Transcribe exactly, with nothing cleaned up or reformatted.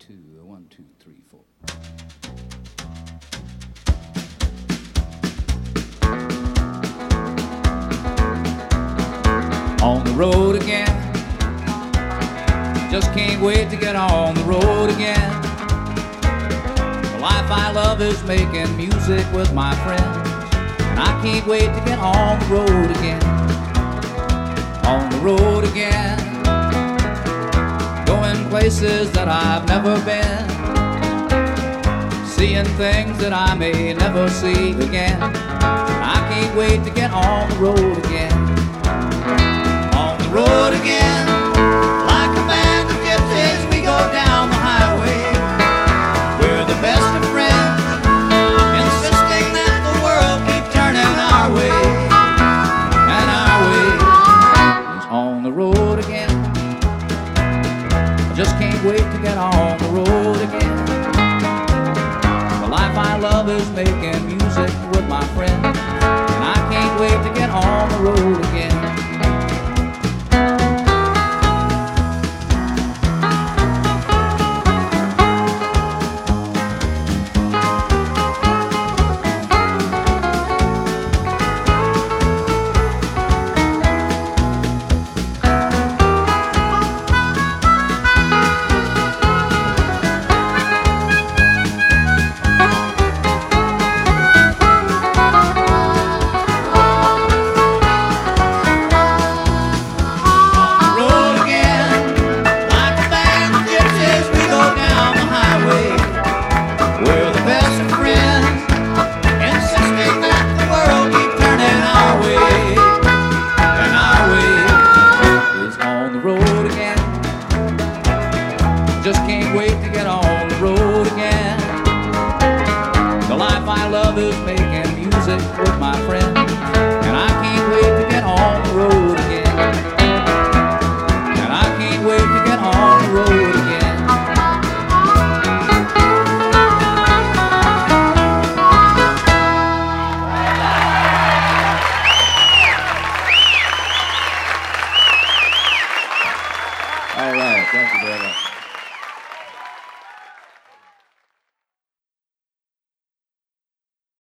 two, one, two, three, four. On the road again, just can't wait to get on the road again. The life I love is making music with my friends, and I can't wait to get on the road again. On the road again, going places that I've never been, seeing things that I may never see again. I can't wait to get on the road again. On the road again, like a band of gypsies, we go down the highway. We're the best of friends, insisting that the world keep turning our way. And our way is on the road again. I just can't wait to get on the road again. The life I love is making music with my friends, and I can't wait to get on the road again. Just can't wait to get on the road again. The life I love is making music with my friends, and I can't wait to get on the road again. And I can't wait to get on the road again. All right, thank you very much.